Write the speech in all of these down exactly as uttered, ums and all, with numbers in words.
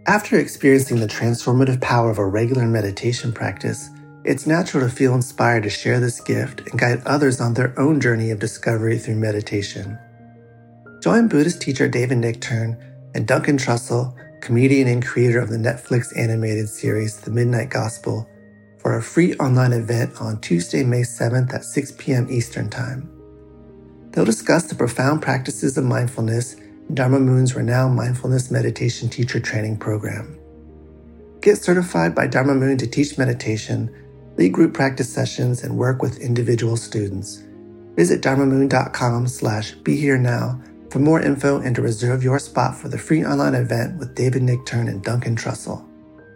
After experiencing the transformative power of a regular meditation practice, it's natural to feel inspired to share this gift and guide others on their own journey of discovery through meditation. Join Buddhist teacher David Nichtern and Duncan Trussell, comedian and creator of the Netflix animated series The Midnight Gospel, for a free online event on Tuesday, May seventh at six p.m. Eastern Time. They'll discuss the profound practices of mindfulness in Dharma Moon's renowned mindfulness meditation teacher training program. Get certified by Dharma Moon to teach meditation, lead group practice sessions, and work with individual students. Visit dharmamoon.com slash be here now for more info and to reserve your spot for the free online event with David Nichtern and Duncan Trussell.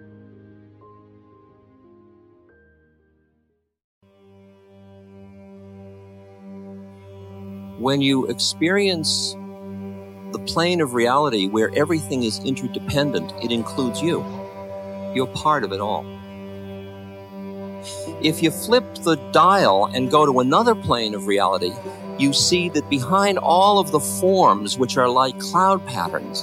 When you experience the plane of reality where everything is interdependent, it includes you. You're part of it all. If you flip the dial and go to another plane of reality, you see that behind all of the forms, which are like cloud patterns,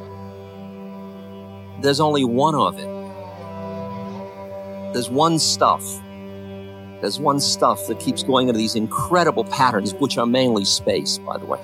there's only one of it. There's one stuff. There's one stuff that keeps going into these incredible patterns, which are mainly space, by the way.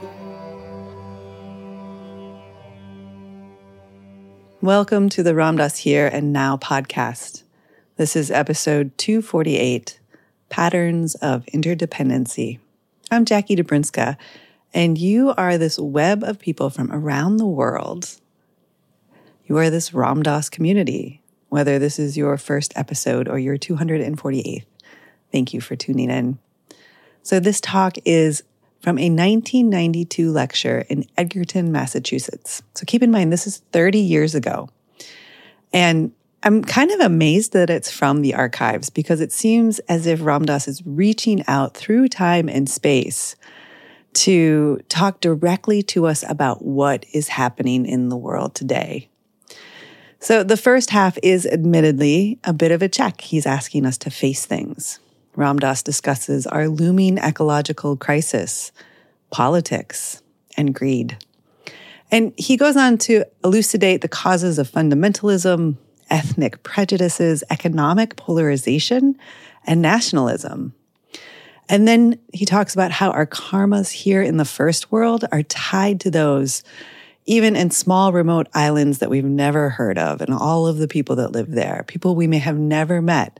Welcome to the Ram Dass Here and Now podcast. This is episode two forty-eight, Patterns of Interdependency. I'm Jackie Dobrinska, and you are this web of people from around the world. You are this Ram Dass community, whether this is your first episode or your two hundred forty-eighth. Thank you for tuning in. So this talk is from a nineteen ninety-two lecture in Edgerton, Massachusetts. So keep in mind, this is thirty years ago. And I'm kind of amazed that it's from the archives because it seems as if Ram Dass is reaching out through time and space to talk directly to us about what is happening in the world today. So the first half is admittedly a bit of a check. He's asking us to face things. Ram Dass discusses our looming ecological crisis, politics, and greed. And he goes on to elucidate the causes of fundamentalism, ethnic prejudices, economic polarization, and nationalism. And then he talks about how our karmas here in the first world are tied to those, even in small remote islands that we've never heard of, and all of the people that live there, people we may have never met,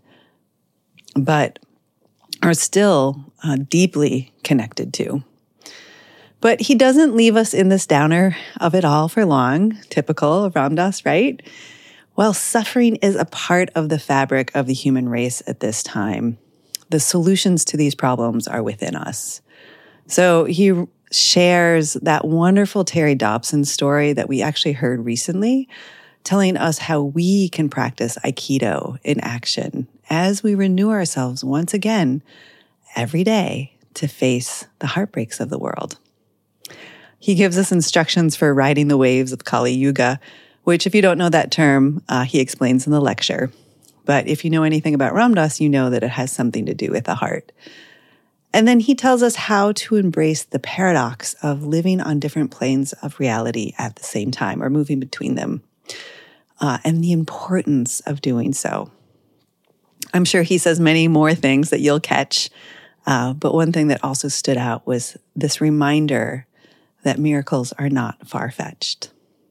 but are still uh, deeply connected to. But he doesn't leave us in this downer of it all for long, typical of Ram Dass, right? While suffering is a part of the fabric of the human race at this time, the solutions to these problems are within us. So he shares that wonderful Terry Dobson story that we actually heard recently, telling us how we can practice Aikido in action as we renew ourselves once again every day to face the heartbreaks of the world. He gives us instructions for riding the waves of Kali Yuga, which if you don't know that term, uh, he explains in the lecture. But if you know anything about Ram Dass, you know that it has something to do with the heart. And then he tells us how to embrace the paradox of living on different planes of reality at the same time, or moving between them, uh, and the importance of doing so. I'm sure he says many more things that you'll catch, uh, but one thing that also stood out was this reminder that miracles are not far-fetched.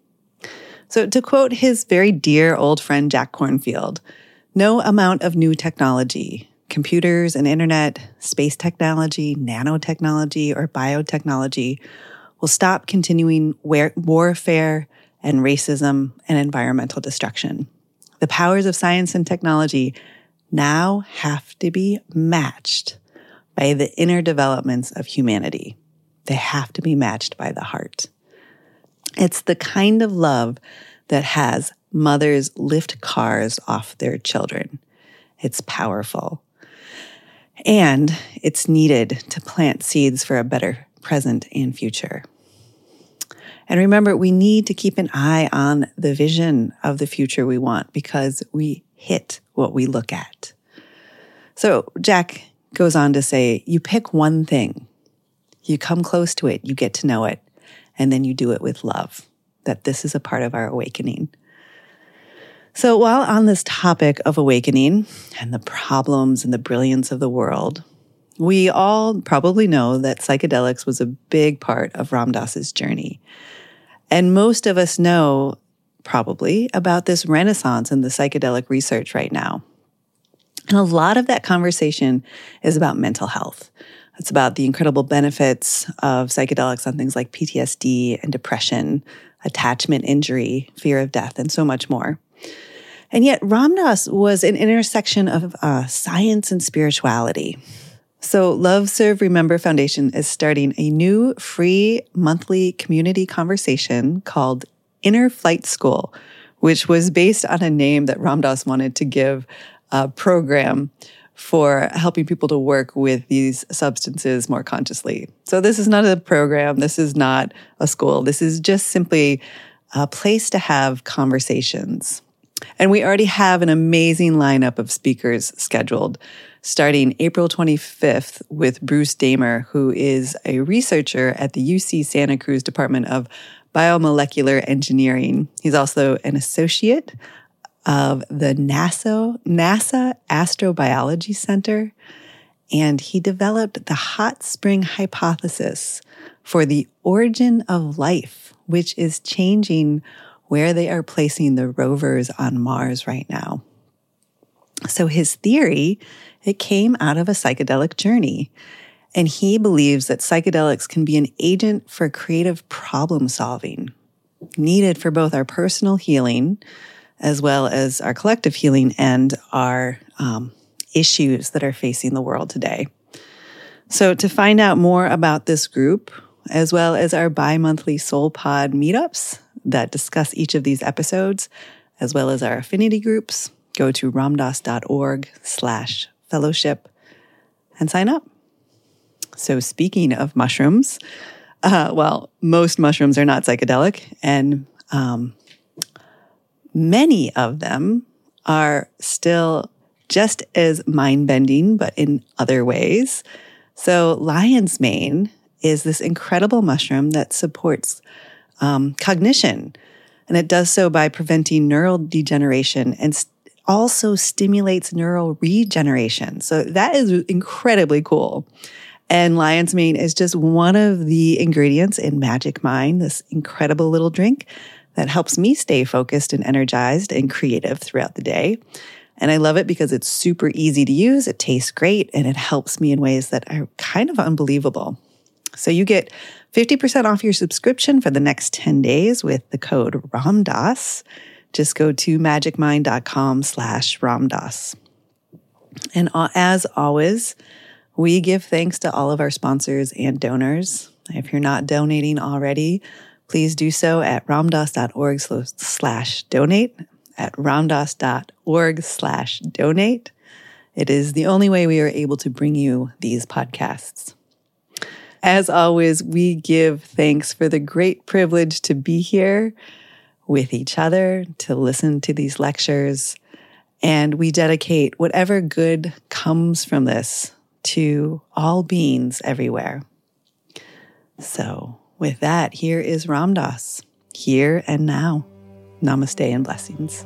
So to quote his very dear old friend Jack Kornfield, no amount of new technology, computers and internet, space technology, nanotechnology, or biotechnology will stop continuing war- warfare and racism and environmental destruction. The powers of science and technology now have to be matched by the inner developments of humanity. They have to be matched by the heart. It's the kind of love that has mothers lift cars off their children. It's powerful. And it's needed to plant seeds for a better present and future. And remember, we need to keep an eye on the vision of the future we want because we hit what we look at. So Jack goes on to say, you pick one thing, you come close to it, you get to know it, and then you do it with love, that this is a part of our awakening. So while on this topic of awakening and the problems and the brilliance of the world, we all probably know that psychedelics was a big part of Ram Dass's journey. And most of us know, probably, about this renaissance in the psychedelic research right now. And a lot of that conversation is about mental health. It's about the incredible benefits of psychedelics on things like P T S D and depression, attachment injury, fear of death, and so much more. And yet Ram Dass was an intersection of uh, science and spirituality. So Love, Serve, Remember Foundation is starting a new free monthly community conversation called Inner Flight School, which was based on a name that Ram Dass wanted to give a program for helping people to work with these substances more consciously. So this is not a program. This is not a school. This is just simply a place to have conversations. And we already have an amazing lineup of speakers scheduled, starting April twenty-fifth with Bruce Damer, who is a researcher at the U C Santa Cruz Department of Biomolecular Engineering. He's also an associate of the NASA, NASA Astrobiology Center, and he developed the hot spring hypothesis for the origin of life, which is changing where they are placing the rovers on Mars right now. So his theory, it came out of a psychedelic journey, and he believes that psychedelics can be an agent for creative problem solving, needed for both our personal healing as well as our collective healing and our um, issues that are facing the world today. So to find out more about this group, as well as our bi-monthly Soul Pod meetups that discuss each of these episodes, as well as our affinity groups, go to ramdass.org slash fellowship and sign up. So speaking of mushrooms, uh, well, most mushrooms are not psychedelic, and um, many of them are still just as mind-bending, but in other ways. So lion's mane is this incredible mushroom that supports um, cognition, and it does so by preventing neural degeneration and st- also stimulates neural regeneration. So that is incredibly cool. And lion's mane is just one of the ingredients in Magic Mind, this incredible little drink that helps me stay focused and energized and creative throughout the day. And I love it because it's super easy to use, it tastes great, and it helps me in ways that are kind of unbelievable. So you get fifty percent off your subscription for the next ten days with the code RAMDASS. Just go to magicmind.com slash RAMDASS. And as always, we give thanks to all of our sponsors and donors. If you're not donating already, please do so at ramdass.org slash donate, at ramdass.org slash donate. It is the only way we are able to bring you these podcasts. As always, we give thanks for the great privilege to be here with each other, to listen to these lectures, and we dedicate whatever good comes from this to all beings everywhere. So with that, here is Ram Dass, here and now. Namaste and blessings.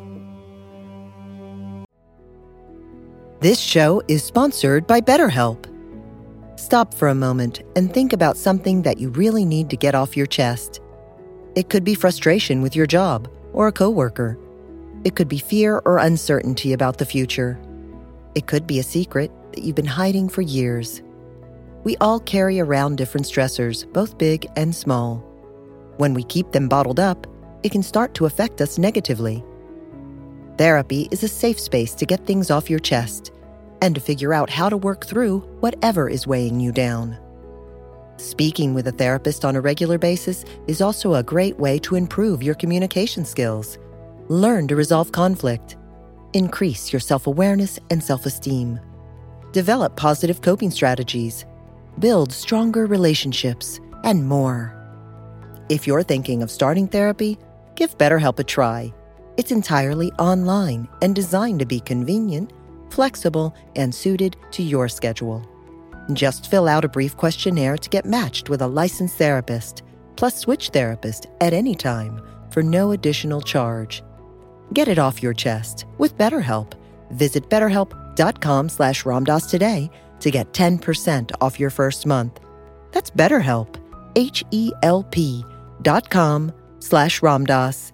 This show is sponsored by BetterHelp. Stop for a moment and think about something that you really need to get off your chest. It could be frustration with your job or a coworker. It could be fear or uncertainty about the future. It could be a secret that you've been hiding for years. We all carry around different stressors, both big and small. When we keep them bottled up, it can start to affect us negatively. Therapy is a safe space to get things off your chest and to figure out how to work through whatever is weighing you down. Speaking with a therapist on a regular basis is also a great way to improve your communication skills, learn to resolve conflict, increase your self-awareness and self-esteem, develop positive coping strategies, build stronger relationships, and more. If you're thinking of starting therapy, give BetterHelp a try. It's entirely online and designed to be convenient, flexible, and suited to your schedule. Just fill out a brief questionnaire to get matched with a licensed therapist, plus switch therapist at any time for no additional charge. Get it off your chest with BetterHelp. Visit betterhelp.com slash Ramdas today to get ten percent off your first month. That's BetterHelp, H-E-L-P dot com slash Ramdas.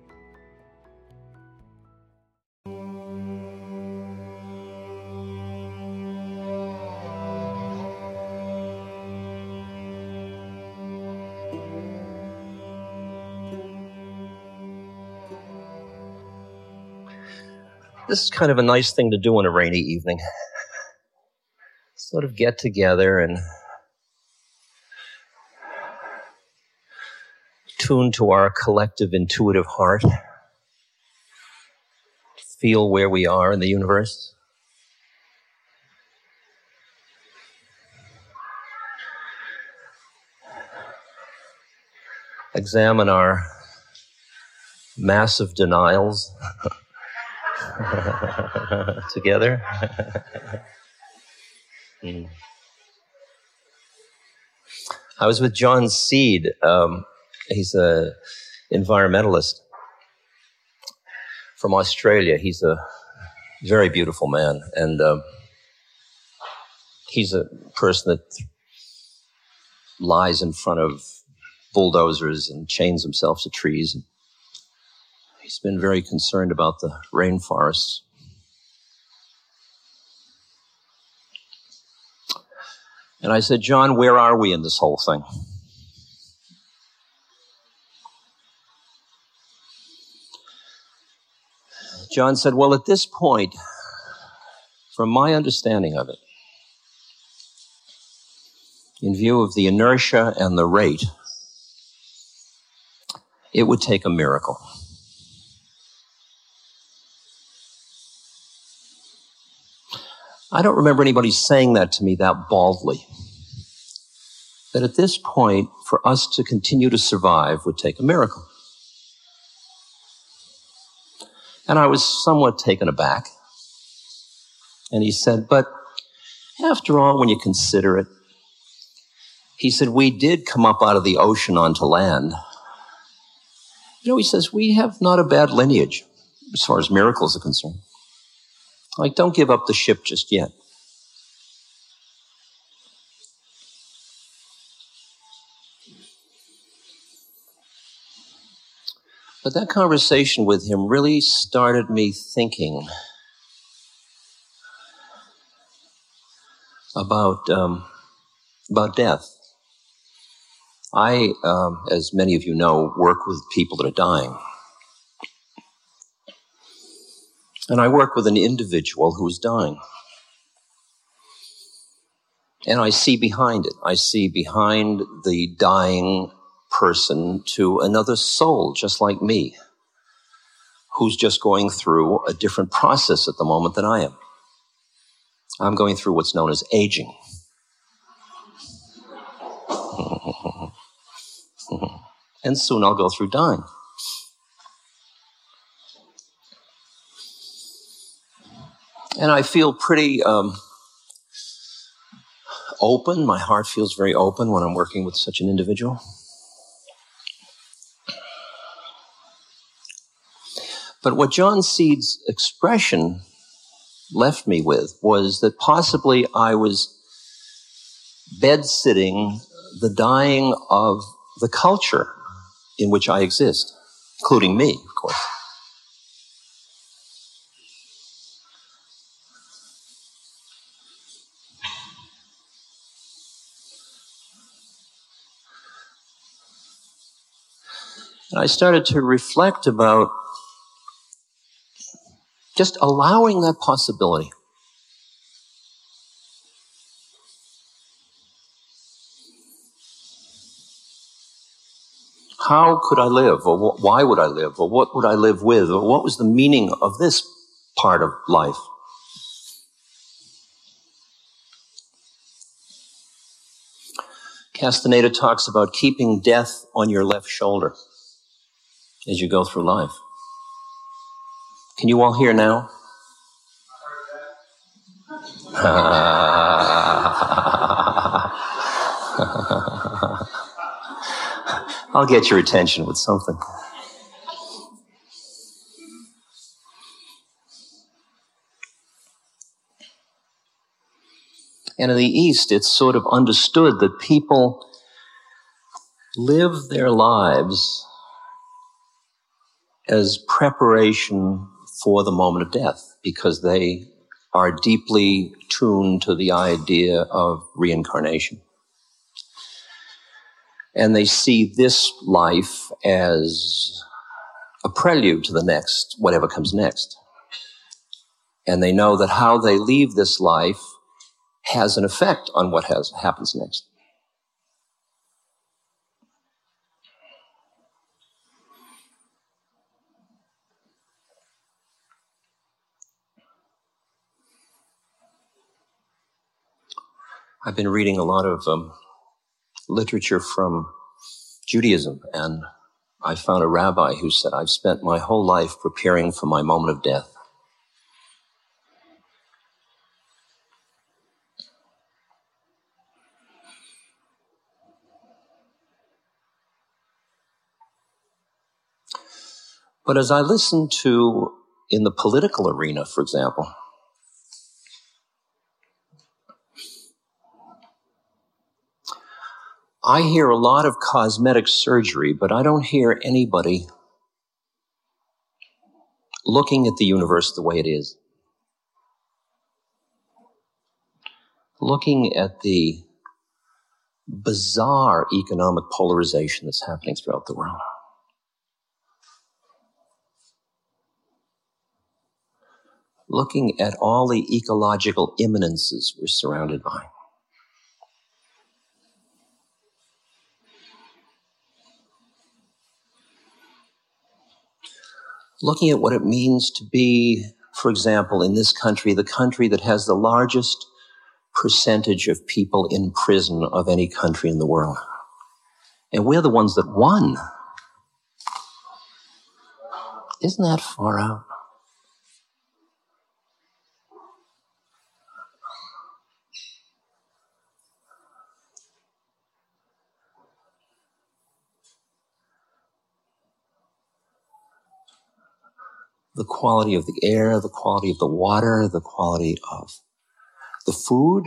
This is kind of a nice thing to do on a rainy evening. Sort of get together and tune to our collective intuitive heart. Feel where we are in the universe. Examine our massive denials together. mm. I was with John Seed. Um, he's a environmentalist from Australia. He's a very beautiful man, and um, he's a person that lies in front of bulldozers and chains himself to trees. He's been very concerned about the rainforests. And I said, John, where are we in this whole thing? John said, well, at this point, from my understanding of it, in view of the inertia and the rate, it would take a miracle. I don't remember anybody saying that to me that baldly. That at this point, for us to continue to survive would take a miracle. And I was somewhat taken aback. And he said, but after all, when you consider it, he said, we did come up out of the ocean onto land. You know, he says, we have not a bad lineage as far as miracles are concerned. Like, don't give up the ship just yet. But that conversation with him really started me thinking about um, about death. I, um, as many of you know, work with people that are dying. And I work with an individual who is dying. And I see behind it, I see behind the dying person to another soul, just like me, who's just going through a different process at the moment than I am. I'm going through what's known as aging. And soon I'll go through dying. And I feel pretty um, open. My heart feels very open when I'm working with such an individual. But what John Seed's expression left me with was that possibly I was bed-sitting the dying of the culture in which I exist, including me, of course. And I started to reflect about just allowing that possibility. How could I live? Or wh- why would I live? Or what would I live with? Or what was the meaning of this part of life? Castaneda talks about keeping death on your left shoulder as you go through life. Can you all hear now? I'll get your attention with something. And in the East, it's sort of understood that people live their lives as preparation for the moment of death, because they are deeply tuned to the idea of reincarnation. And they see this life as a prelude to the next, whatever comes next. And they know that how they leave this life has an effect on what has happens next. I've been reading a lot of um, literature from Judaism, and I found a rabbi who said, I've spent my whole life preparing for my moment of death. But as I listen to, in the political arena, for example, I hear a lot of cosmetic surgery, but I don't hear anybody looking at the universe the way it is. Looking at the bizarre economic polarization that's happening throughout the world. Looking at all the ecological imminences we're surrounded by. Looking at what it means to be, for example, in this country, the country that has the largest percentage of people in prison of any country in the world. And we're the ones that won. Isn't that far out? The quality of the air, the quality of the water, the quality of the food.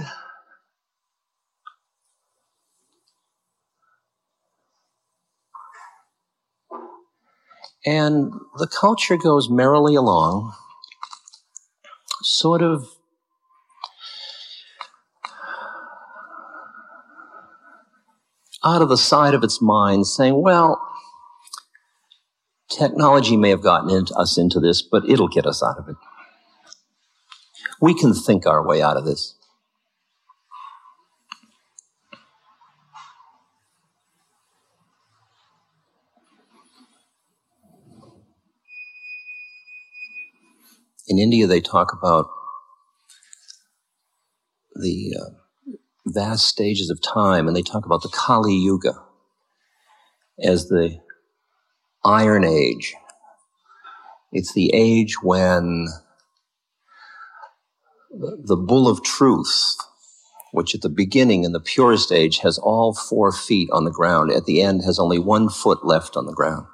And the culture goes merrily along, sort of out of the side of its mind, saying, well, technology may have gotten into us into this, but it'll get us out of it. We can think our way out of this. In India, they talk about the uh, vast stages of time, and they talk about the Kali Yuga as the Iron Age. It's the age when the bull of truth, which at the beginning in the purest age has all four feet on the ground, at the end has only one foot left on the ground.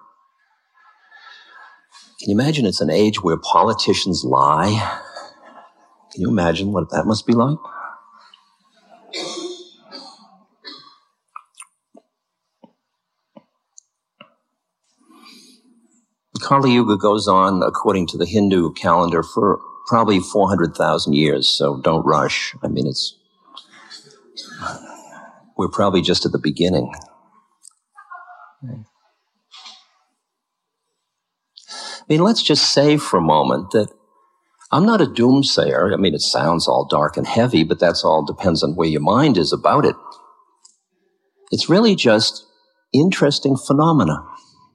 Can you imagine it's an age where politicians lie? Can you imagine what that must be like? Kali Yuga goes on, according to the Hindu calendar, for probably four hundred thousand years, so don't rush. I mean, it's, we're probably just at the beginning. I mean, let's just say for a moment that I'm not a doomsayer. I mean, it sounds all dark and heavy, but that's all depends on where your mind is about it. It's really just interesting phenomena.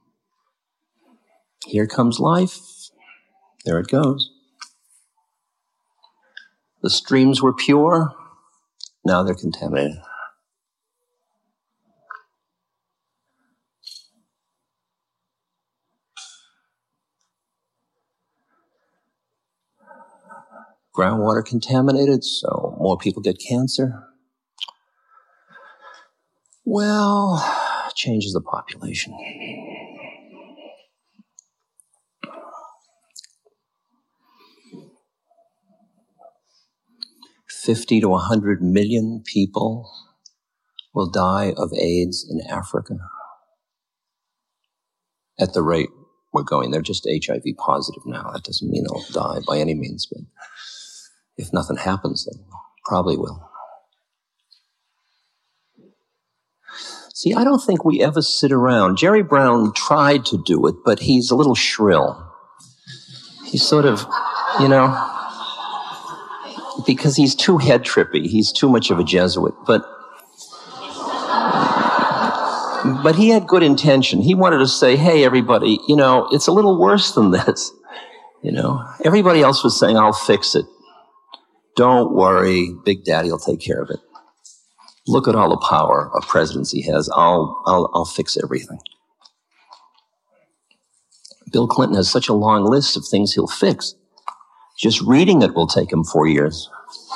Here comes life. There it goes. The streams were pure. Now they're contaminated. Groundwater contaminated, so more people get cancer. Well, changes the population. fifty to one hundred million people will die of AIDS in Africa. At the rate we're going, they're just H I V positive now. That doesn't mean they'll die by any means, but if nothing happens, they probably will. See, I don't think we ever sit around. Jerry Brown tried to do it, but he's a little shrill. He's sort of, you know, because he's too head trippy. He's too much of a Jesuit. But but he had good intention. He wanted to say, hey, everybody, you know, it's a little worse than this. You know, everybody else was saying, I'll fix it. Don't worry, Big Daddy will take care of it. Look at all the power a presidency has. I'll, I'll, I'll fix everything. Bill Clinton has such a long list of things he'll fix. Just reading it will take him four years.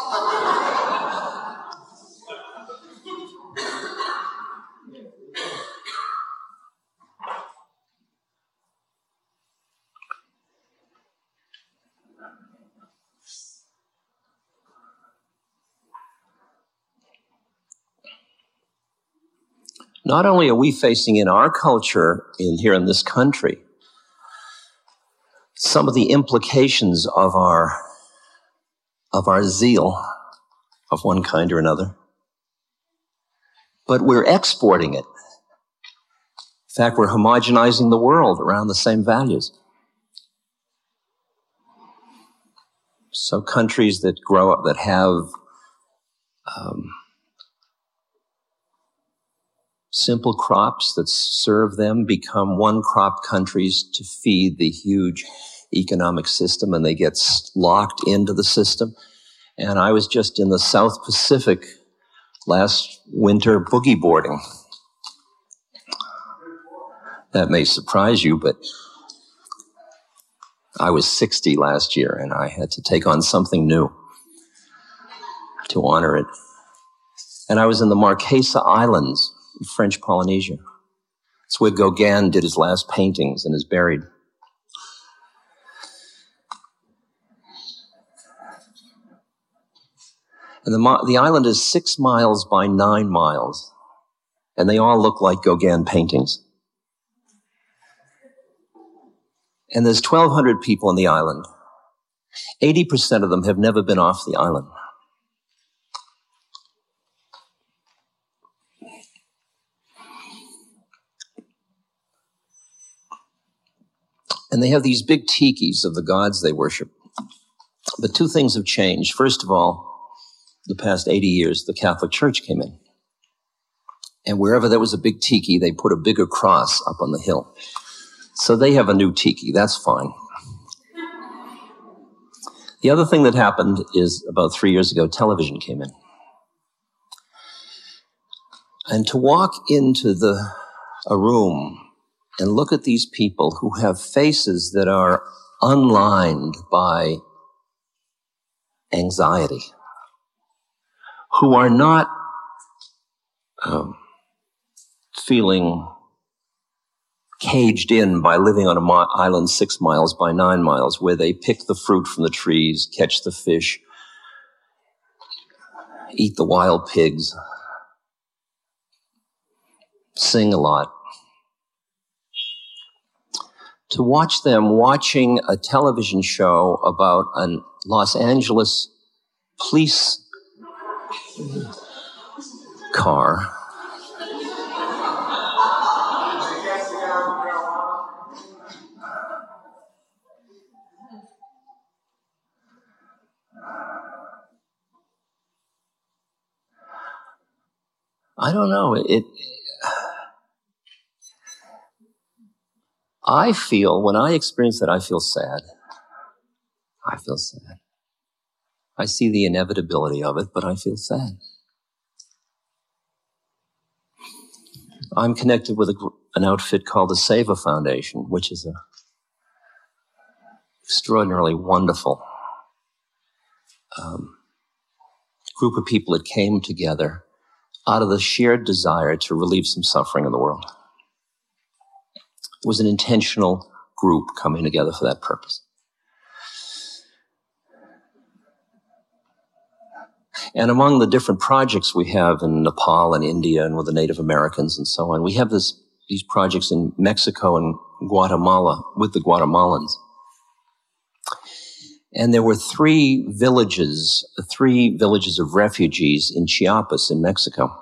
Not only are we facing in our culture, in here in this country, some of the implications of our, of our zeal of one kind or another, but we're exporting it. In fact, we're homogenizing the world around the same values. So countries that grow up, that have um, simple crops that serve them, become one-crop countries to feed the huge economic system, and they get locked into the system. And I was just in the South Pacific last winter boogie boarding. That may surprise you, but I was sixty last year, and I had to take on something new to honor it. And I was in the Marquesa Islands, in French Polynesia. It's where Gauguin did his last paintings and is buried. And the, the island is six miles by nine miles, and they all look like Gauguin paintings. And there's twelve hundred people on the island. eighty percent of them have never been off the island. And they have these big tikis of the gods they worship. But two things have changed. First of all, the past eighty years, the Catholic Church came in. And wherever there was a big tiki, they put a bigger cross up on the hill. So they have a new tiki. That's fine. The other thing that happened is about three years ago, television came in. And to walk into the a room and look at these people who have faces that are unlined by anxiety, who are not um, feeling caged in by living on an mi- island six miles by nine miles, where they pick the fruit from the trees, catch the fish, eat the wild pigs, sing a lot. To watch them watching a television show about a Los Angeles police car I don't know. It. I feel, when I experience that, I feel sad. I feel sad. I see the inevitability of it, but I feel sad. I'm connected with a, an outfit called the Seva Foundation, which is a extraordinarily wonderful um, group of people that came together out of the shared desire to relieve some suffering in the world. It was an intentional group coming together for that purpose. And among the different projects we have in Nepal and India and with the Native Americans and so on, we have this, these projects in Mexico and Guatemala with the Guatemalans. And there were three villages, three villages of refugees in Chiapas in Mexico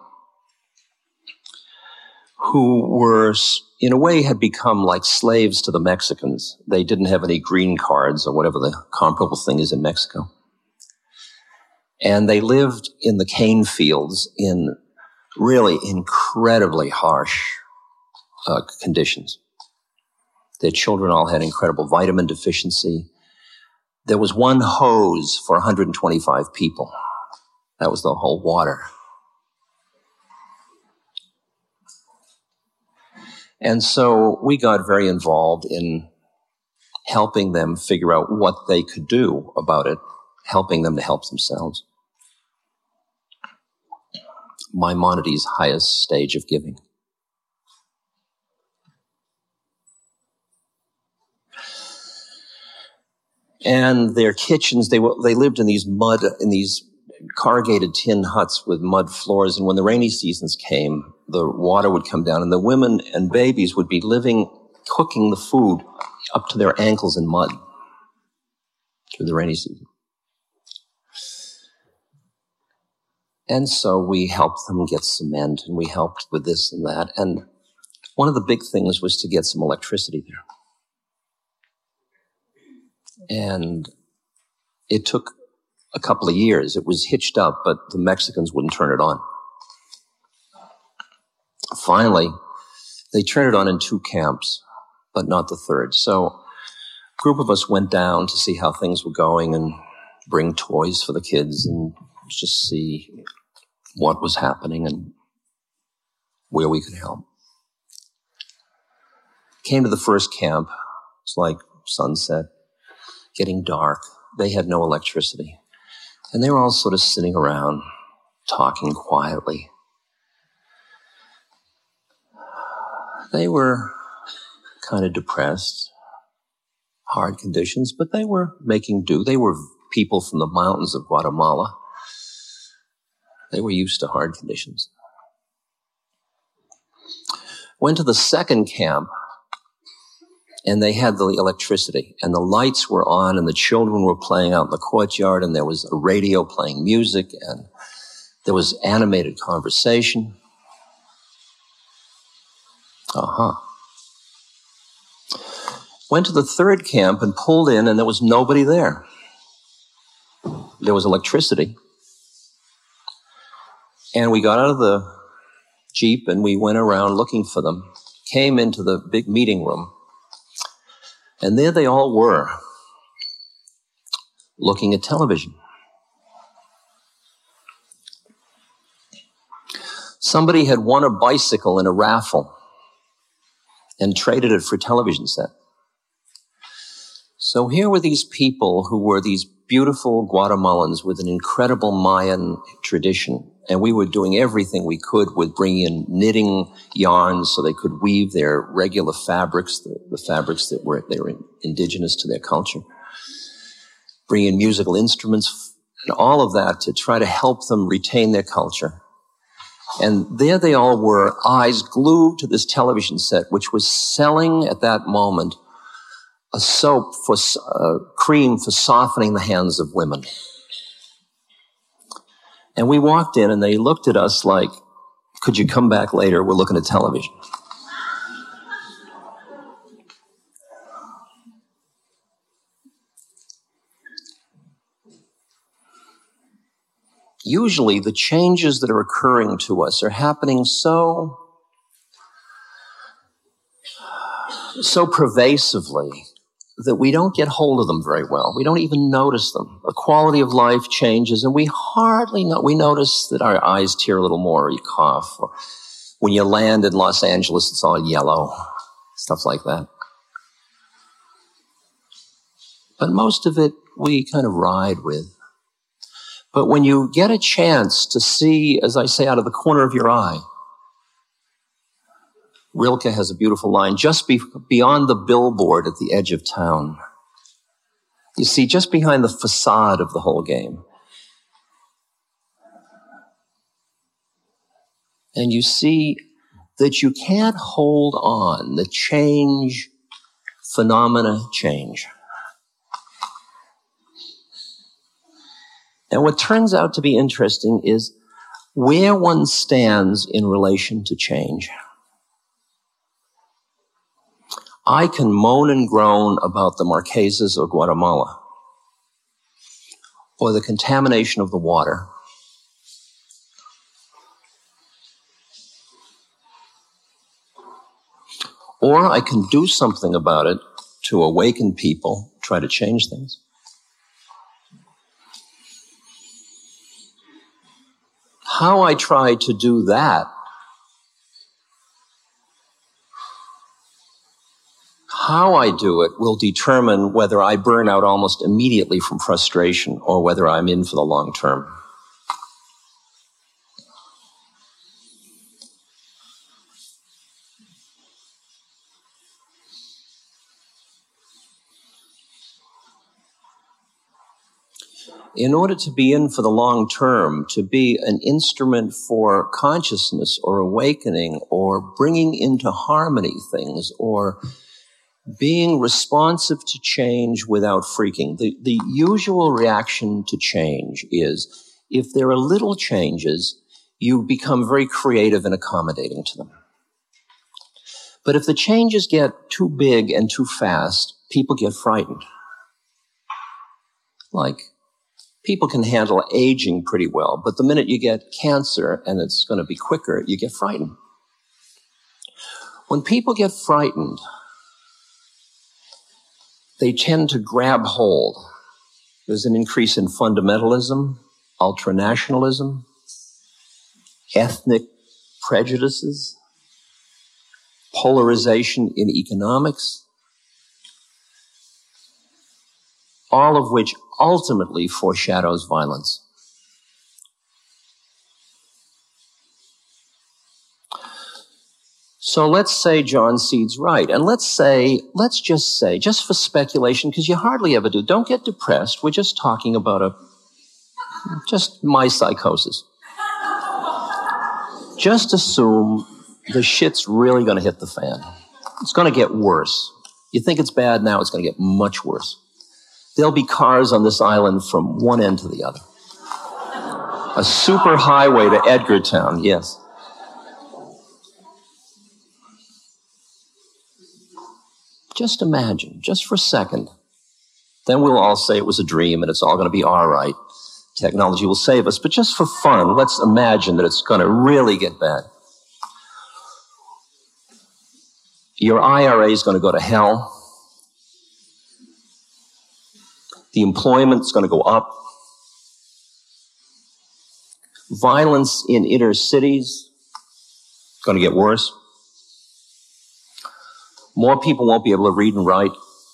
who were, in a way, had become like slaves to the Mexicans. They didn't have any green cards or whatever the comparable thing is in Mexico. And they lived in the cane fields in really incredibly harsh uh, conditions. Their children all had incredible vitamin deficiency. There was one hose for one hundred twenty-five people. That was the whole water. And so we got very involved in helping them figure out what they could do about it, helping them to help themselves. Maimonides' highest stage of giving. And their kitchens, they were, they lived in these mud, in these corrugated tin huts with mud floors. And when the rainy seasons came, the water would come down and the women and babies would be living, cooking the food up to their ankles in mud through the rainy season. And so we helped them get cement and we helped with this and that. And one of the big things was to get some electricity there. And it took a couple of years. It was hitched up, but the Mexicans wouldn't turn it on. Finally, they turned it on in two camps, but not the third. So a group of us went down to see how things were going and bring toys for the kids and just see what was happening and where we could help. Came to the first camp. It's like sunset, getting dark. They had no electricity. And they were all sort of sitting around, talking quietly. They were kind of depressed, hard conditions, but they were making do. They were people from the mountains of Guatemala. They were used to hard conditions. Went to the second camp, and they had the electricity, and the lights were on, and the children were playing out in the courtyard, and there was a radio playing music, and there was animated conversation. Uh-huh. Went to the third camp and pulled in, and there was nobody there. There was electricity. And we got out of the Jeep, and we went around looking for them, came into the big meeting room, and there they all were, looking at television. Somebody had won a bicycle in a raffle and traded it for a television set. So here were these people who were these beautiful Guatemalans with an incredible Mayan tradition. And we were doing everything we could with bringing in knitting yarns so they could weave their regular fabrics, the, the fabrics that were, they were indigenous to their culture. Bring in musical instruments and all of that to try to help them retain their culture. And there they all were, eyes glued to this television set, which was selling at that moment a soap for uh, cream for softening the hands of women. And we walked in and they looked at us like, could you come back later? We're looking at television. Usually the changes that are occurring to us are happening so, so pervasively that we don't get hold of them very well. We don't even notice them. The quality of life changes, and we hardly know. We notice that our eyes tear a little more, or you cough, or when you land in Los Angeles, it's all yellow, stuff like that. But most of it we kind of ride with. But when you get a chance to see, as I say, out of the corner of your eye, Rilke has a beautiful line, just be, beyond the billboard at the edge of town. You see, just behind the facade of the whole game and you see that you can't hold on. The change phenomena change. And what turns out to be interesting is where one stands in relation to change. I can moan and groan about the Marquesas of Guatemala or the contamination of the water. Or I can do something about it to awaken people, try to change things. How I try to do that, how I do it will determine whether I burn out almost immediately from frustration or whether I'm in for the long term. In order to be in for the long term, to be an instrument for consciousness or awakening or bringing into harmony things or being responsive to change without freaking. The, the usual reaction to change is if there are little changes, you become very creative in accommodating to them. But if the changes get too big and too fast, people get frightened. Like, people can handle aging pretty well, but the minute you get cancer and it's going to be quicker, you get frightened. When people get frightened, they tend to grab hold. There's an increase in fundamentalism, ultranationalism, ethnic prejudices, polarization in economics, all of which ultimately foreshadows violence. So let's say John Seed's right. And let's say, let's just say, just for speculation, because you hardly ever do, don't get depressed. We're just talking about a, just my psychosis. Just assume the shit's really going to hit the fan. It's going to get worse. You think it's bad now, it's going to get much worse. There'll be cars on this island from one end to the other. A super highway to Edgartown, yes. Just imagine, just for a second. Then we'll all say it was a dream and it's all going to be all right. Technology will save us. But just for fun, let's imagine that it's going to really get bad. Your I R A is going to go to hell. The employment's going to go up. Violence in inner cities is going to get worse. More people won't be able to read and write.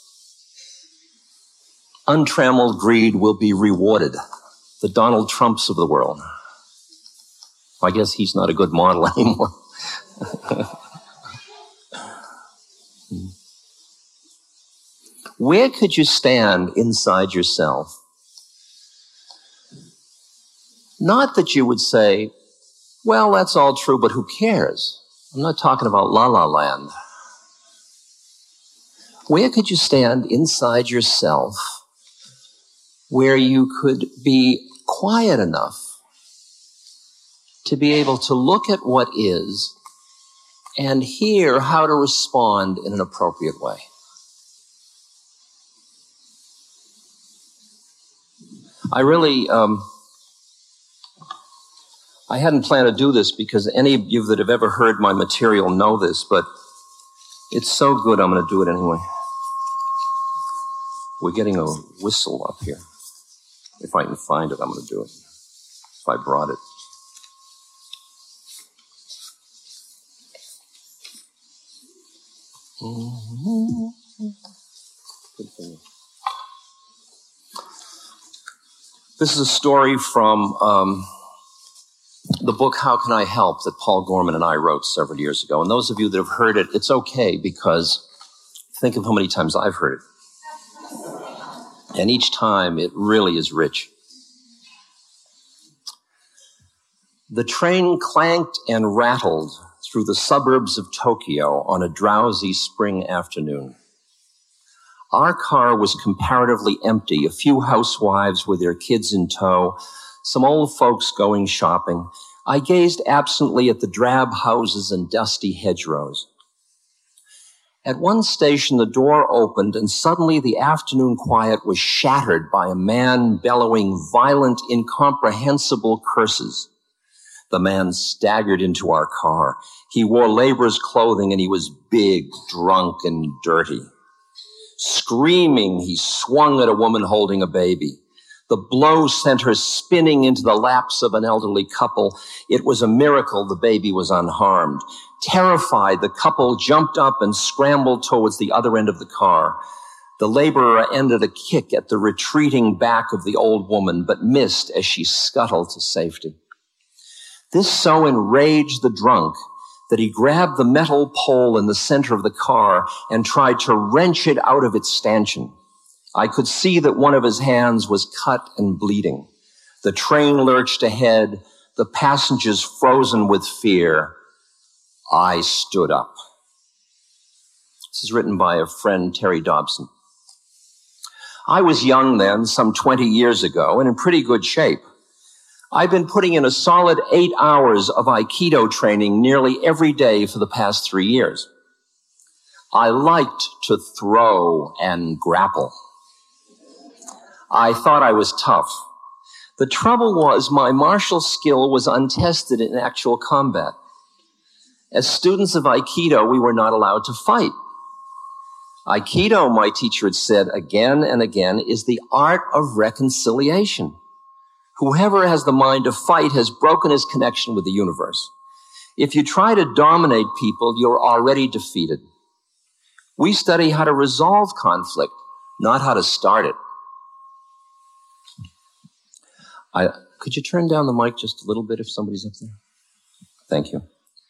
Untrammeled greed will be rewarded. The Donald Trumps of the world. I guess he's not a good model anymore. Where could you stand inside yourself? Not that you would say, well, that's all true, but who cares? I'm not talking about La La Land. Where could you stand inside yourself where you could be quiet enough to be able to look at what is and hear how to respond in an appropriate way? I really, um, I hadn't planned to do this because any of you that have ever heard my material know this, but it's so good I'm going to do it anyway. We're getting a whistle up here. If I can find it, I'm going to do it. If I brought it. Mm-hmm. Good thing. This is a story from um, the book, How Can I Help, that Paul Gorman and I wrote several years ago. And those of you that have heard it, it's okay, because think of how many times I've heard it. And each time it really is rich. The train clanked and rattled through the suburbs of Tokyo on a drowsy spring afternoon. Our car was comparatively empty, a few housewives with their kids in tow, some old folks going shopping. I gazed absently at the drab houses and dusty hedgerows. At one station, the door opened, and suddenly the afternoon quiet was shattered by a man bellowing violent, incomprehensible curses. The man staggered into our car. He wore laborer's clothing, and he was big, drunk, and dirty. Screaming, he swung at a woman holding a baby. The blow sent her spinning into the laps of an elderly couple. It was a miracle the baby was unharmed. Terrified, the couple jumped up and scrambled towards the other end of the car. The laborer ended a kick at the retreating back of the old woman, but missed as she scuttled to safety. This so enraged the drunk that he grabbed the metal pole in the center of the car and tried to wrench it out of its stanchion. I could see that one of his hands was cut and bleeding. The train lurched ahead, the passengers frozen with fear. I stood up. This is written by a friend, Terry Dobson. I was young then, some twenty years ago, and in pretty good shape. I've been putting in a solid eight hours of Aikido training nearly every day for the past three years. I liked to throw and grapple. I thought I was tough. The trouble was my martial skill was untested in actual combat. As students of Aikido, we were not allowed to fight. Aikido, my teacher had said again and again, is the art of reconciliation. Whoever has the mind to fight has broken his connection with the universe. If you try to dominate people, you're already defeated. We study how to resolve conflict, not how to start it. I, could you turn down the mic just a little bit if somebody's up there? Thank you.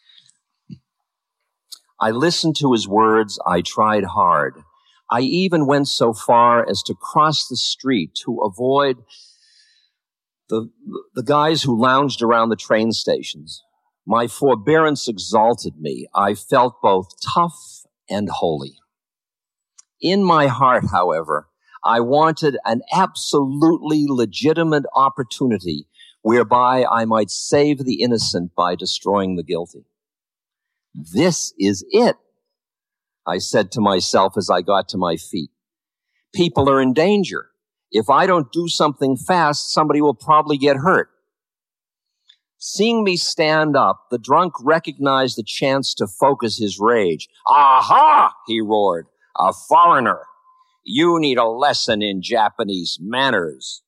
I listened to his words. I tried hard. I even went so far as to cross the street to avoid the, the guys who lounged around the train stations. My forbearance exalted me. I felt both tough and holy. In my heart, however, I wanted an absolutely legitimate opportunity whereby I might save the innocent by destroying the guilty. This is it, I said to myself as I got to my feet. People are in danger. If I don't do something fast, somebody will probably get hurt. Seeing me stand up, the drunk recognized the chance to focus his rage. Aha! He roared. A foreigner. You need a lesson in Japanese manners.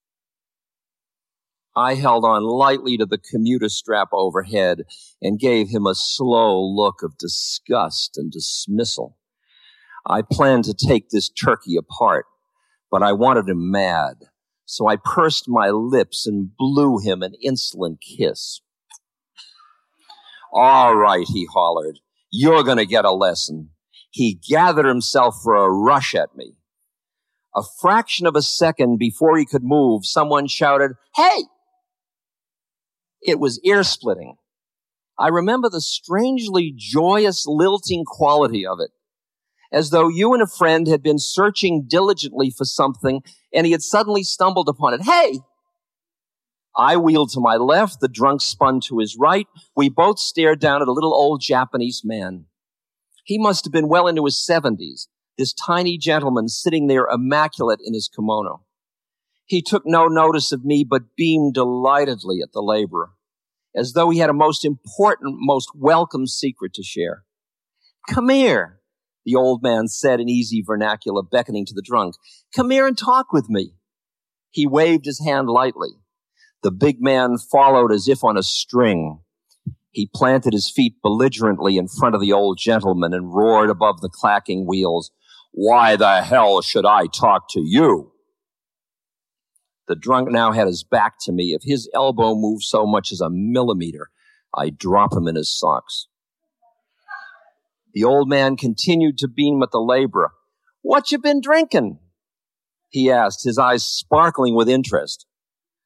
I held on lightly to the commuter strap overhead and gave him a slow look of disgust and dismissal. I planned to take this turkey apart, but I wanted him mad, so I pursed my lips and blew him an insolent kiss. All right, he hollered. You're going to get a lesson. He gathered himself for a rush at me. A fraction of a second before he could move, someone shouted, "Hey!" It was ear-splitting. I remember the strangely joyous, lilting quality of it, as though you and a friend had been searching diligently for something and he had suddenly stumbled upon it. Hey! I wheeled to my left, the drunk spun to his right. We both stared down at a little old Japanese man. He must have been well into his seventies, this tiny gentleman sitting there immaculate in his kimono. He took no notice of me, but beamed delightedly at the laborer, as though he had a most important, most welcome secret to share. Come here, the old man said in easy vernacular, beckoning to the drunk. Come here and talk with me. He waved his hand lightly. The big man followed as if on a string. He planted his feet belligerently in front of the old gentleman and roared above the clacking wheels, Why the hell should I talk to you? The drunk now had his back to me. If his elbow moved so much as a millimeter, I'd drop him in his socks. The old man continued to beam at the laborer. What you been drinking? He asked, his eyes sparkling with interest.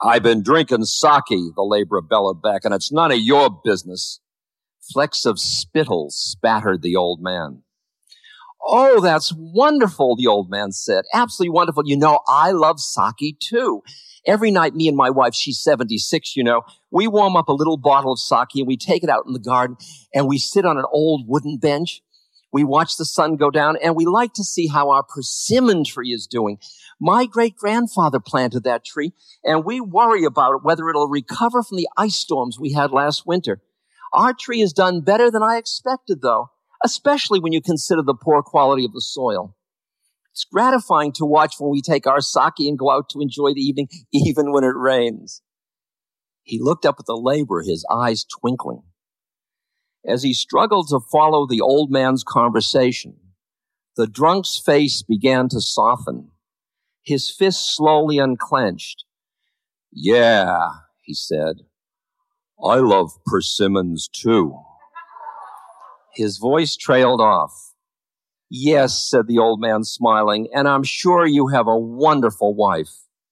I've been drinking sake, the laborer bellowed back, and it's none of your business. Flecks of spittle spattered the old man. Oh, that's wonderful, the old man said. Absolutely wonderful. You know, I love sake too. Every night, me and my wife, she's seventy-six, you know, we warm up a little bottle of sake and we take it out in the garden and we sit on an old wooden bench. We watch the sun go down and we like to see how our persimmon tree is doing. My great-grandfather planted that tree and we worry about it, whether it'll recover from the ice storms we had last winter. Our tree has done better than I expected, though, especially when you consider the poor quality of the soil. It's gratifying to watch when we take our sake and go out to enjoy the evening, even when it rains. He looked up at the laborer, his eyes twinkling. As he struggled to follow the old man's conversation, the drunk's face began to soften. His fists slowly unclenched. Yeah, he said, I love persimmons too. His voice trailed off. Yes, said the old man, smiling, and I'm sure you have a wonderful wife.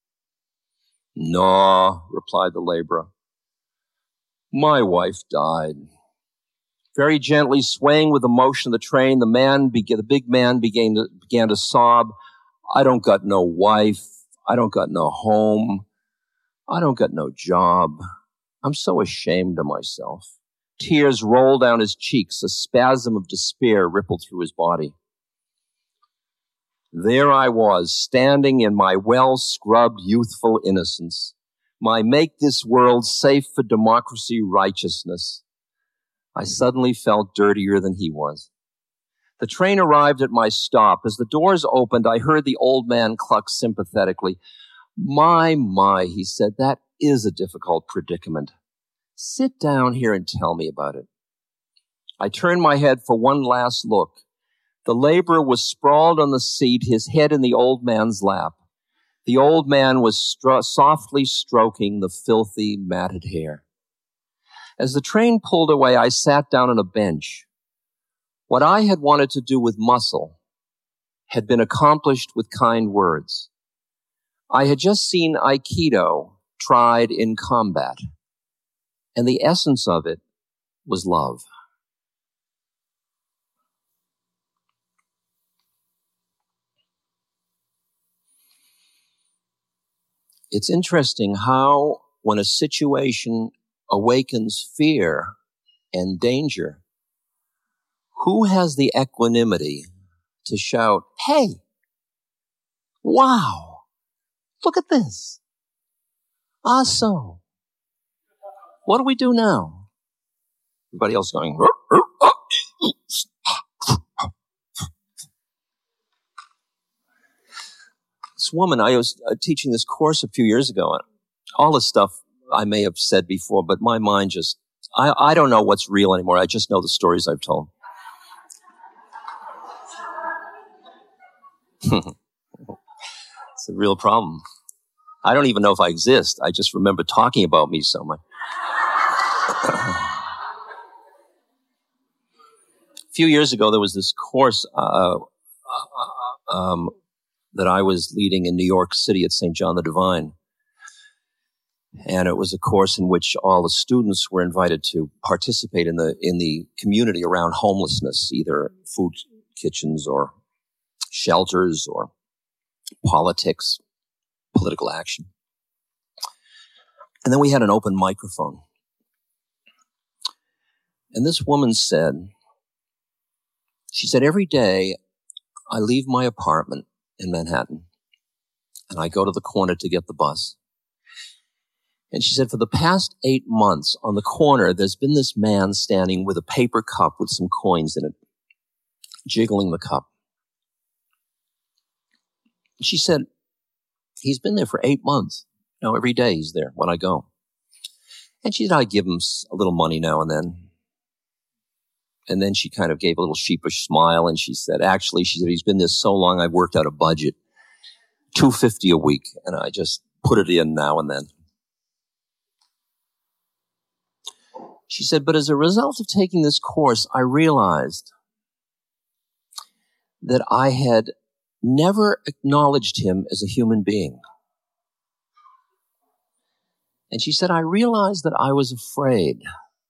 No, replied the laborer. My wife died. Very gently swaying with the motion of the train, the man, began, the big man began to, began to sob. I don't got no wife. I don't got no home. I don't got no job. I'm so ashamed of myself. Tears rolled down his cheeks. A spasm of despair rippled through his body. There I was, standing in my well-scrubbed youthful innocence, my make this world safe for democracy righteousness. I suddenly felt dirtier than he was. The train arrived at my stop. As the doors opened, I heard the old man cluck sympathetically. My, my, he said, that is a difficult predicament. Sit down here and tell me about it. I turned my head for one last look. The laborer was sprawled on the seat, his head in the old man's lap. The old man was stro- softly stroking the filthy, matted hair. As the train pulled away, I sat down on a bench. What I had wanted to do with muscle had been accomplished with kind words. I had just seen Aikido tried in combat, and the essence of it was love. It's interesting how when a situation awakens fear and danger, who has the equanimity to shout, hey, wow, look at this. Ah, so, what do we do now? Everybody else going, "Rrr, rrr, oh." This woman, I was uh, teaching this course a few years ago, and all this stuff I may have said before, but my mind just, I, I don't know what's real anymore. I just know the stories I've told. It's a real problem. I don't even know if I exist. I just remember talking about me so much. A few years ago, there was this course uh, uh, um, that I was leading in New York City at Saint John the Divine. And it was a course in which all the students were invited to participate in the in the community around homelessness, either food kitchens or shelters or politics, political action. And then we had an open microphone. And this woman said, she said, every day I leave my apartment in Manhattan and I go to the corner to get the bus. And she said, for the past eight months on the corner, there's been this man standing with a paper cup with some coins in it, jiggling the cup. She said, he's been there for eight months. You know, every day he's there when I go. And she said, I give him a little money now and then. And then she kind of gave a little sheepish smile and she said, actually, she said, he's been there so long, I've worked out a budget, two hundred fifty dollars a week, and I just put it in now and then. She said, but as a result of taking this course, I realized that I had never acknowledged him as a human being. And she said, I realized that I was afraid.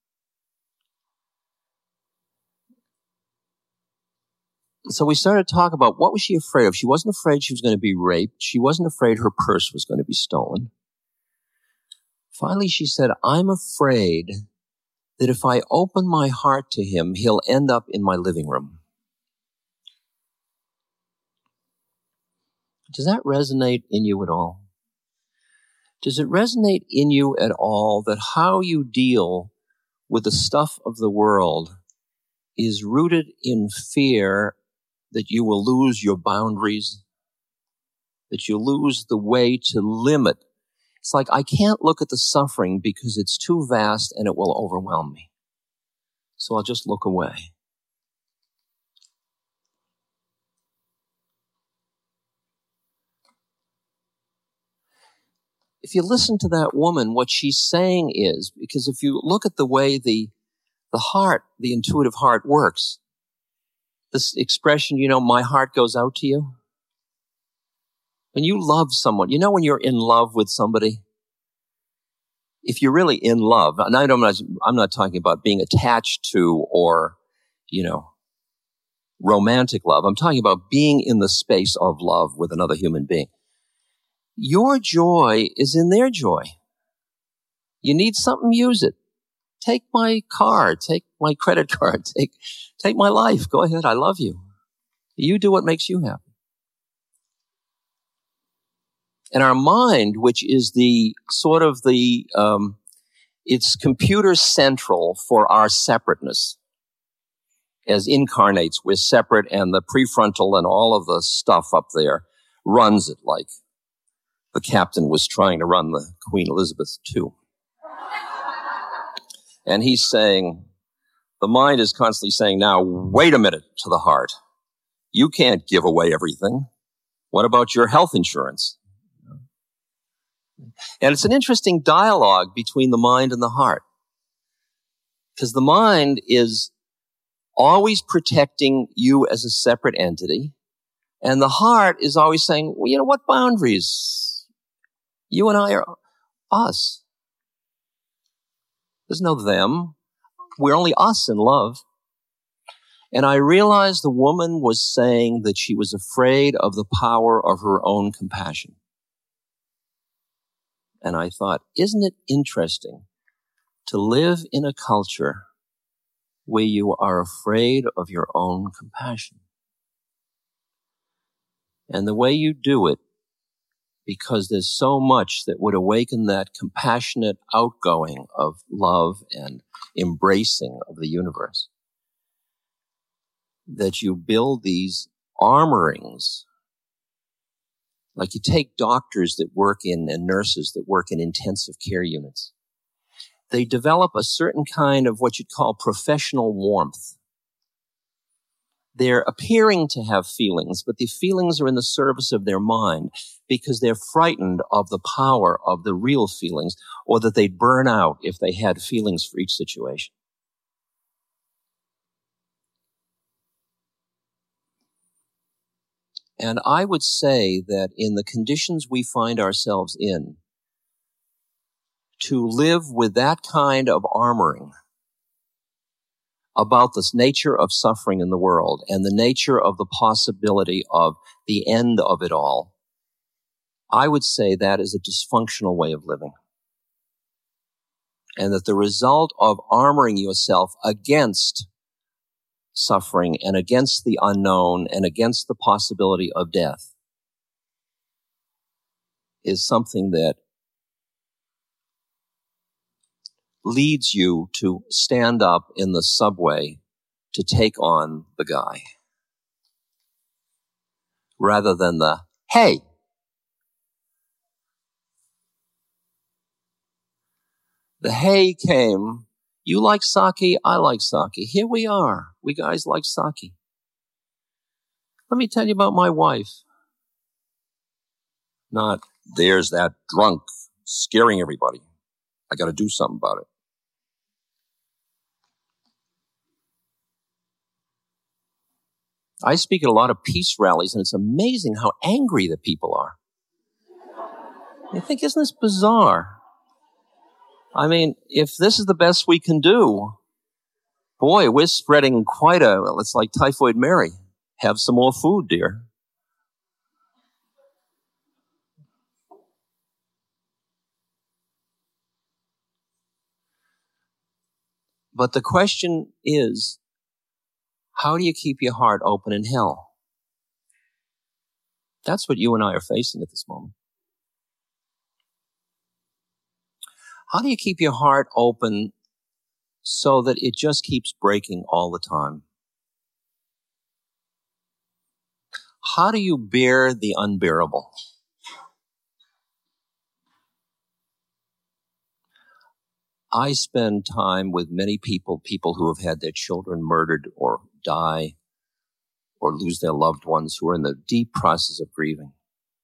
So we started to talk about what was she afraid of. She wasn't afraid she was going to be raped. She wasn't afraid her purse was going to be stolen. Finally, she said, I'm afraid that if I open my heart to him, he'll end up in my living room. Does that resonate in you at all? Does it resonate in you at all that how you deal with the stuff of the world is rooted in fear that you will lose your boundaries, that you lose the way to limit? It's like, I can't look at the suffering because it's too vast and it will overwhelm me. So I'll just look away. If you listen to that woman, what she's saying is, because if you look at the way the, the heart, the intuitive heart works, this expression, you know, my heart goes out to you. When you love someone, you know when you're in love with somebody? If you're really in love, and I don't, I'm not talking about being attached to or, you know, romantic love. I'm talking about being in the space of love with another human being. Your joy is in their joy. You need something, use it. Take my car, take my credit card, take, take my life. Go ahead, I love you. You do what makes you happy. And our mind, which is the sort of the, um, it's computer central for our separateness. As incarnates, we're separate, and the prefrontal and all of the stuff up there runs it like the captain was trying to run the Queen Elizabeth two. And he's saying, the mind is constantly saying, now, wait a minute, to the heart. You can't give away everything. What about your health insurance? And it's an interesting dialogue between the mind and the heart. Because the mind is always protecting you as a separate entity. And the heart is always saying, well, you know, what boundaries? You and I are us. There's no them. We're only us in love. And I realized the woman was saying that she was afraid of the power of her own compassion. And I thought, isn't it interesting to live in a culture where you are afraid of your own compassion? And the way you do it, because there's so much that would awaken that compassionate outgoing of love and embracing of the universe, that you build these armorings. Like you take doctors that work in, and nurses that work in intensive care units. They develop a certain kind of what you'd call professional warmth. They're appearing to have feelings, but the feelings are in the service of their mind because they're frightened of the power of the real feelings, or that they'd burn out if they had feelings for each situation. And I would say that in the conditions we find ourselves in, to live with that kind of armoring about the nature of suffering in the world and the nature of the possibility of the end of it all, I would say that is a dysfunctional way of living. And that the result of armoring yourself against suffering and against the unknown and against the possibility of death is something that leads you to stand up in the subway to take on the guy rather than the, hey, the hey came. You like sake, I like sake. Here we are. We guys like sake. Let me tell you about my wife. Not, there's that drunk scaring everybody. I got to do something about it. I speak at a lot of peace rallies, and it's amazing how angry the people are. I think, isn't this bizarre? I mean, if this is the best we can do, boy, we're spreading quite a, well, it's like Typhoid Mary. Have some more food, dear. But the question is, how do you keep your heart open in hell? That's what you and I are facing at this moment. How do you keep your heart open so that it just keeps breaking all the time? How do you bear the unbearable? I spend time with many people, people who have had their children murdered or die or lose their loved ones, who are in the deep process of grieving.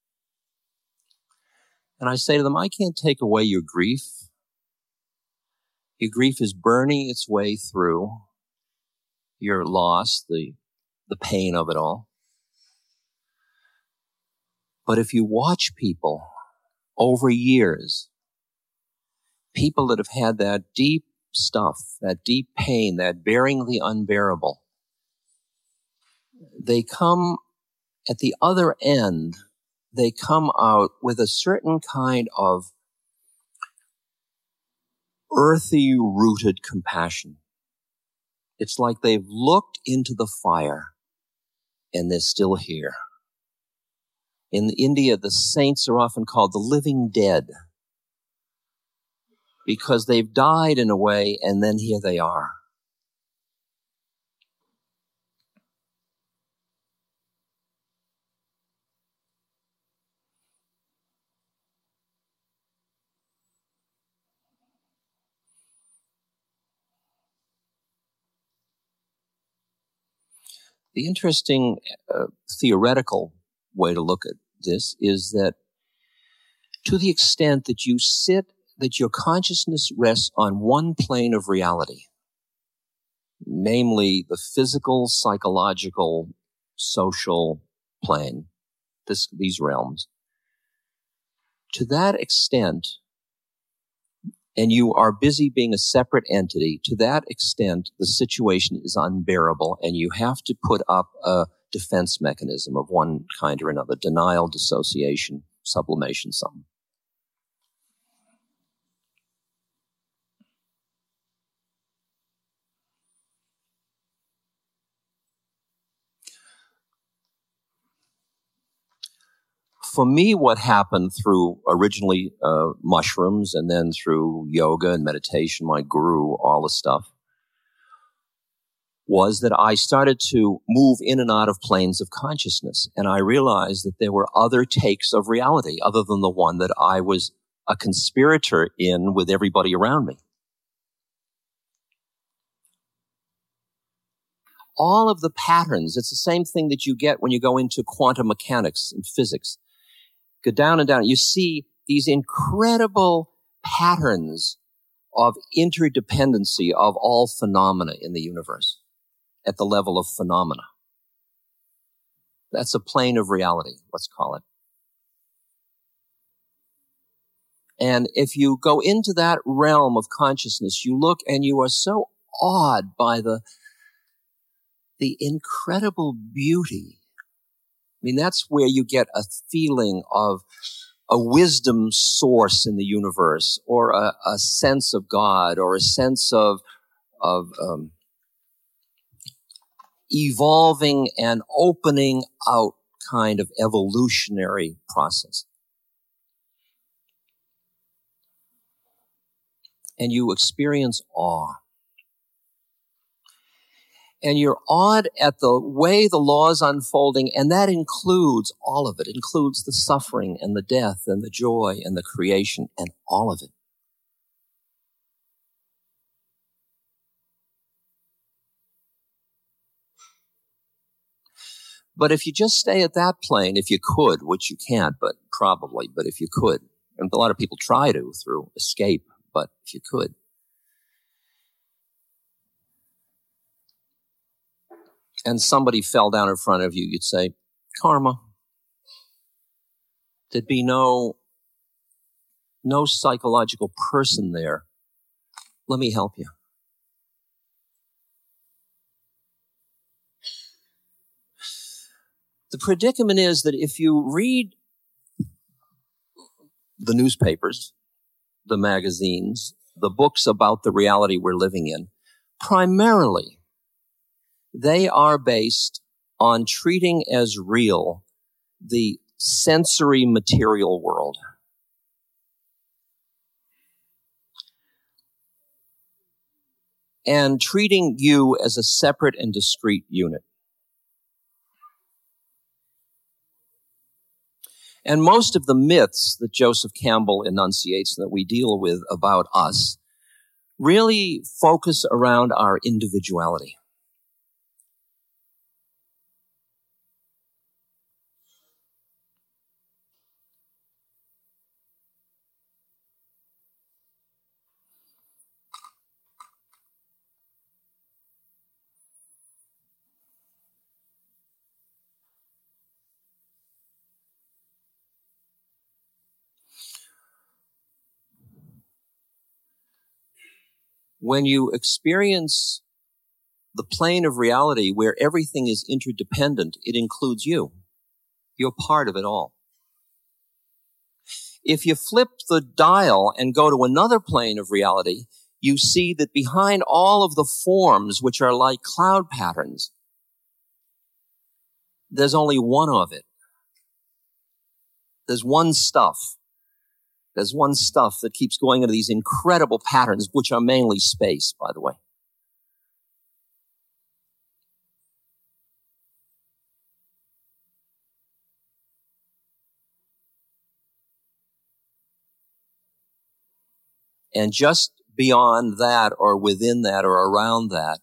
And I say to them, I can't take away your grief. Your grief is burning its way through your loss, the, the pain of it all. But if you watch people over years, people that have had that deep stuff, that deep pain, that bearing the unbearable, they come at the other end, they come out with a certain kind of earthy rooted compassion. It's like they've looked into the fire and they're still here. In India, the saints are often called the living dead because they've died in a way and then here they are. The interesting uh, theoretical way to look at this is that to the extent that you sit, that your consciousness rests on one plane of reality, namely the physical, psychological, social plane, this, these realms, to that extent, and you are busy being a separate entity, to that extent, the situation is unbearable and you have to put up a defense mechanism of one kind or another, denial, dissociation, sublimation, something. For me, what happened through originally uh, mushrooms and then through yoga and meditation, my guru, all the stuff, was that I started to move in and out of planes of consciousness. And I realized that there were other takes of reality other than the one that I was a conspirator in with everybody around me. All of the patterns, it's the same thing that you get when you go into quantum mechanics and physics. Go down and down. You see these incredible patterns of interdependency of all phenomena in the universe at the level of phenomena. That's a plane of reality, let's call it. And if you go into that realm of consciousness, you look and you are so awed by the, the incredible beauty. I mean, that's where you get a feeling of a wisdom source in the universe, or a, a sense of God, or a sense of, of um, evolving and opening out kind of evolutionary process. And you experience awe. And you're awed at the way the law is unfolding, and that includes all of it. It includes the suffering and the death and the joy and the creation and all of it. But if you just stay at that plane, if you could, which you can't, but probably, but if you could, and a lot of people try to through escape, but if you could, and somebody fell down in front of you, you'd say, karma. There'd be no, no psychological person there Let me help you. The predicament is that if you read the newspapers, the magazines, the books about the reality we're living in, primarily they are based on treating as real the sensory material world. And treating you as a separate and discrete unit. And most of the myths that Joseph Campbell enunciates and that we deal with about us really focus around our individuality. When you experience the plane of reality where everything is interdependent, it includes you. You're part of it all. If you flip the dial and go to another plane of reality, you see that behind all of the forms, which are like cloud patterns, there's only one of it. There's one stuff. There's one stuff that keeps going into these incredible patterns, which are mainly space, by the way. And just beyond that, or within that, or around that,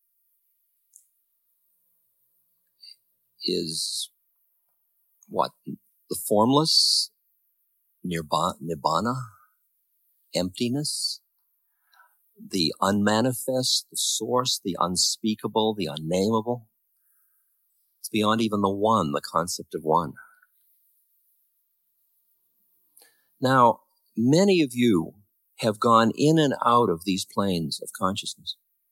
is what? The formless? Nibbana, emptiness, the unmanifest, the source, the unspeakable, the unnameable. It's beyond even the one, the concept of one. Now, many of you have gone in and out of these planes of consciousness.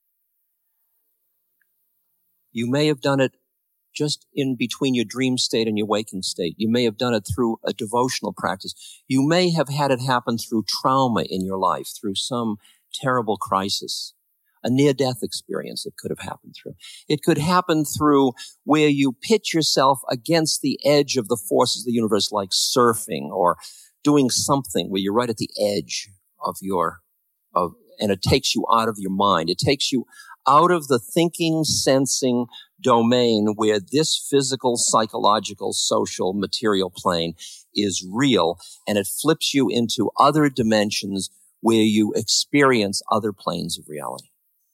You may have done it just in between your dream state and your waking state. You may have done it through a devotional practice. You may have had it happen through trauma in your life, through some terrible crisis, a near-death experience it could have happened through. It could happen through where you pitch yourself against the edge of the forces of the universe, like surfing or doing something where you're right at the edge of your, of, and it takes you out of your mind. It takes you out of the thinking, sensing domain where this physical, psychological, social, material plane is real, and it flips you into other dimensions where you experience other planes of reality.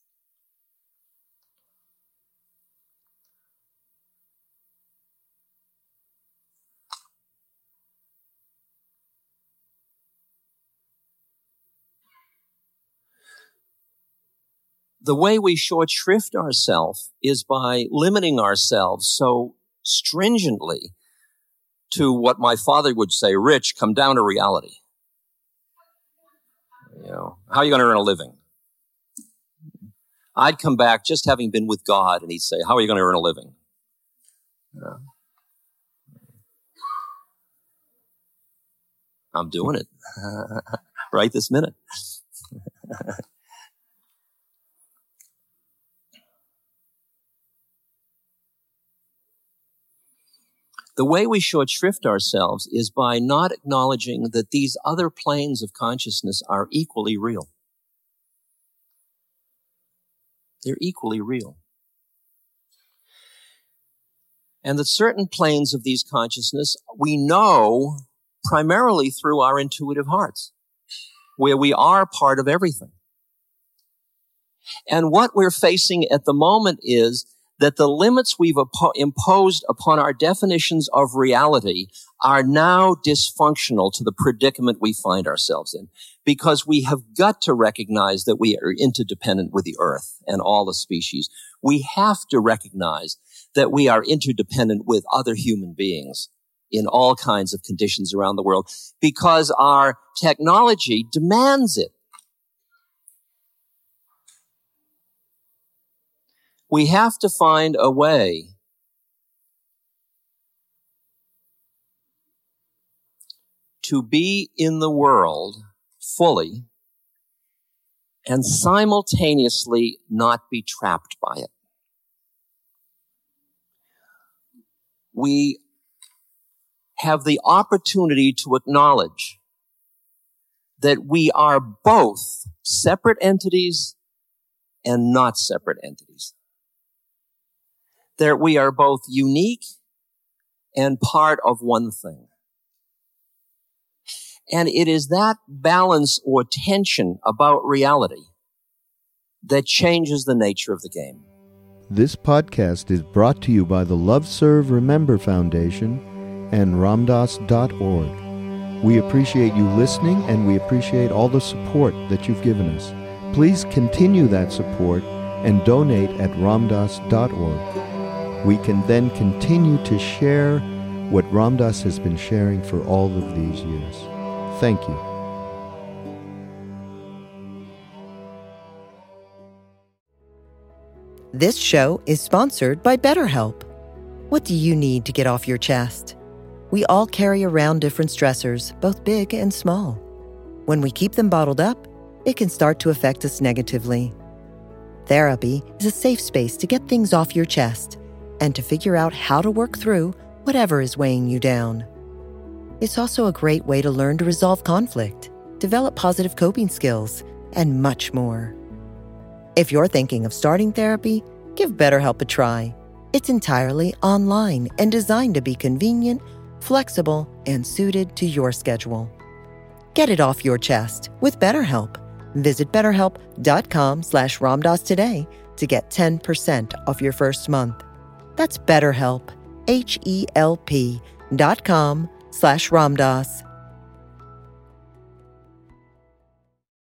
The way we short shrift ourselves is by limiting ourselves so stringently to what my father would say, Rich, come down to reality. You know, how are you going to earn a living? I'd come back just having been with God, and he'd say, how are you going to earn a living? You know, I'm doing it right this minute. The way we short shrift ourselves is by not acknowledging that these other planes of consciousness are equally real. They're equally real. And that certain planes of these consciousness we know primarily through our intuitive hearts, where we are part of everything. And what we're facing at the moment is that the limits we've oppo- imposed upon our definitions of reality are now dysfunctional to the predicament we find ourselves in, because we have got to recognize that we are interdependent with the earth and all the species. We have to recognize that we are interdependent with other human beings in all kinds of conditions around the world, because our technology demands it. We have to find a way to be in the world fully and simultaneously not be trapped by it. We have the opportunity to acknowledge that we are both separate entities and not separate entities. That we are both unique and part of one thing. And it is that balance or tension about reality that changes the nature of the game. This podcast is brought to you by the Love Serve Remember Foundation and Ramdas dot org. We appreciate you listening, and we appreciate all the support that you've given us. Please continue that support and donate at Ramdas dot org. We can then continue to share what Ramdas has been sharing for all of these years. Thank you. This show is sponsored by BetterHelp. What do you need to get off your chest? We all carry around different stressors, both big and small. When we keep them bottled up, it can start to affect us negatively. Therapy is a safe space to get things off your chest and to figure out how to work through whatever is weighing you down. It's also a great way to learn to resolve conflict, develop positive coping skills, and much more. If you're thinking of starting therapy, give BetterHelp a try. It's entirely online and designed to be convenient, flexible, and suited to your schedule. Get it off your chest with BetterHelp. Visit betterhelp.com slash Ramdas today to get ten percent off your first month. That's BetterHelp, H E L P dot com slash Ramdas.